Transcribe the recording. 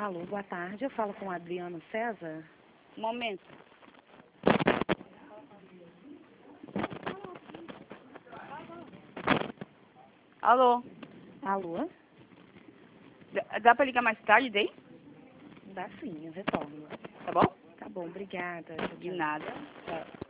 Alô, boa tarde. Eu falo com o Adriano César. Um momento. Alô? Alô? Dá pra ligar mais tarde daí? Dá sim, eu retorno. Tá bom? Tá bom, obrigada. De nada. Tchau.